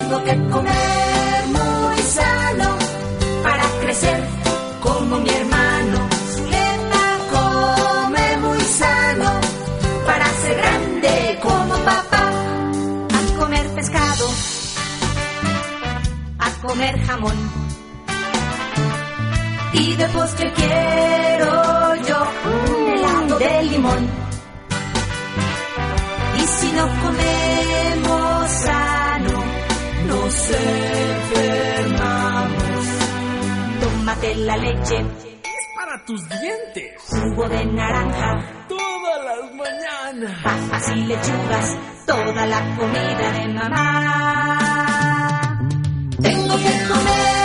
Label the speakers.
Speaker 1: Tengo que comer muy sano para crecer como mi hermano. Zuleta come muy sano para ser grande como papá. A comer pescado, a comer jamón, y de postre quiero yo un helado de limón. Y si no comemos sano, nos enfermamos. Tómate la leche,
Speaker 2: es para tus dientes.
Speaker 1: Jugo de naranja,
Speaker 2: Todas las mañanas.
Speaker 1: papas y lechugas, toda la comida de mamá. Tengo que comer